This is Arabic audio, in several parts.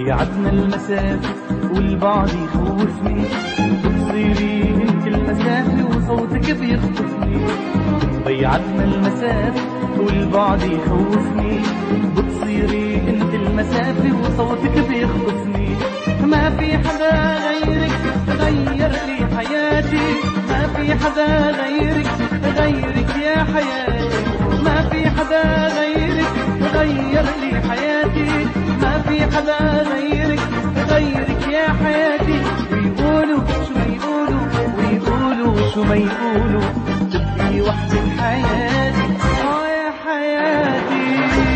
ضيعتنا المسافة والبعد يخوفني، بتصيري انت المسافة وصوتك بيخطفني. ضيعتنا المسافة والبعد يخوفني، بتصيري انت المسافة وصوتك بيخطفني. ما في حدا غيرك غير لي حياتي، ما في حدا غيرك يا حياتي، ما في حدا غيرك غير لي حياتي، ما في حدا غيرك يا حياتي. ويقولوا شو ما يقولوا، ويقولوا شو ما يقولوا، تبقي وحدك حياتي يا حياتي.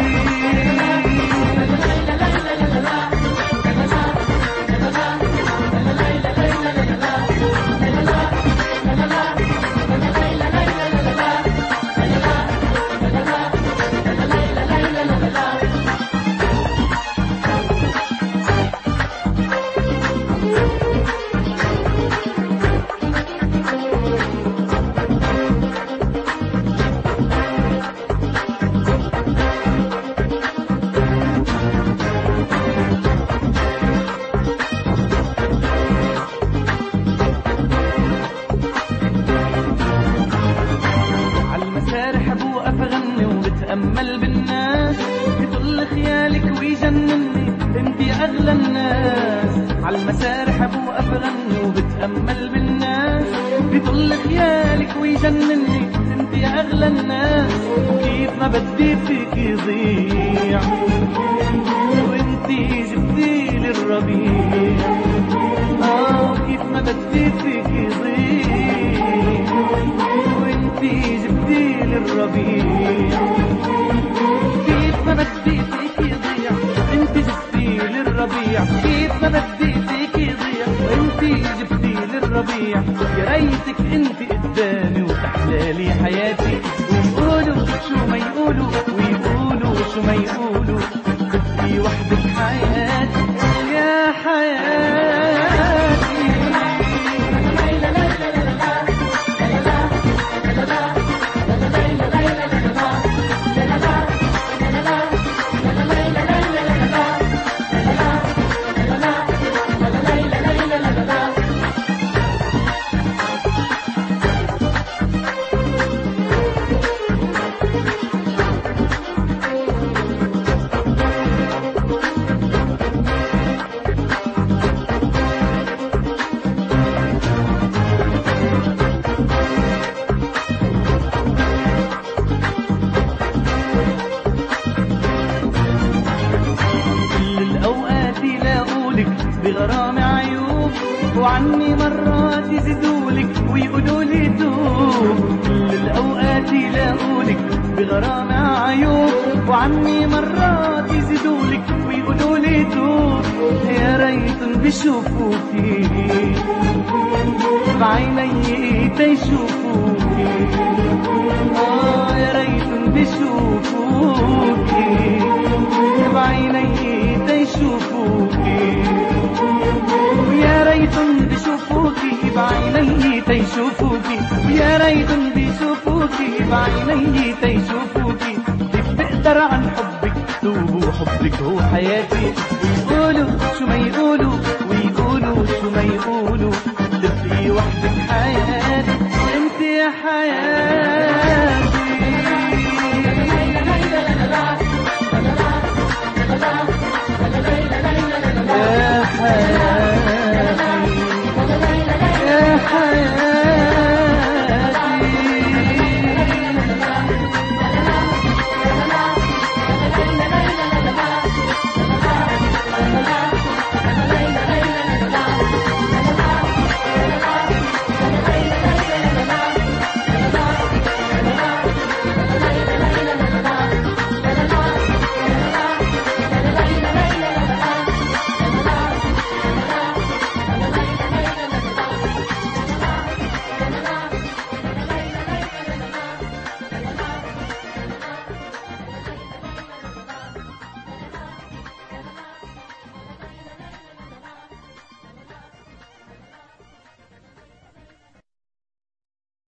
أمل بالناس بطل خيالك ويجنني، انتي أغلى الناس. عالمسارح بوقف غني وبتأمل بالناس، بطل خيالك ويجنني، انتي أغلى الناس. كيف ما بدي فيك يضيع وانتي جبتيلي الربيع، كيف ما بدي فيك يضيع وانتي جبتيلي الربيع. كيف ما بدي فيك يضيع انتي جبتيلي الربيع، كيف ما بدي فيك يضيع وانتي جبتيلي الربيع. يا ريتك انتي قدامي وتحلالي حياتي. ويقولوا شو ما يقولوا، ويقولوا شو ما يقولوا، تبقي وحدك حياتي يا حياتي. بغرام عيوب وعني مرات يزيدولك ويقولولي دوب. كل الأوقات يلاقولك بغرام عيوب وعني مرات يزيدولك ويقولولي دوب. يا ريتن بيشوفوكي بعيني تيشوفوكي، يا ريتن بيشوفوكي بعيني تيشوفوكي، ويا ريتن بيشوفوكي بعيني تيشوفوكي، ويا ريتن بيشوفوكي بعيني تيشوفوكي. كيف بقدر عن حبك توب وحبك هو حياتي. ويقولوا شو ما يقولوا، ويقولوا شو ما يقولوا، تبقي وحدك حياتي انت يا حياتي يا حياتي.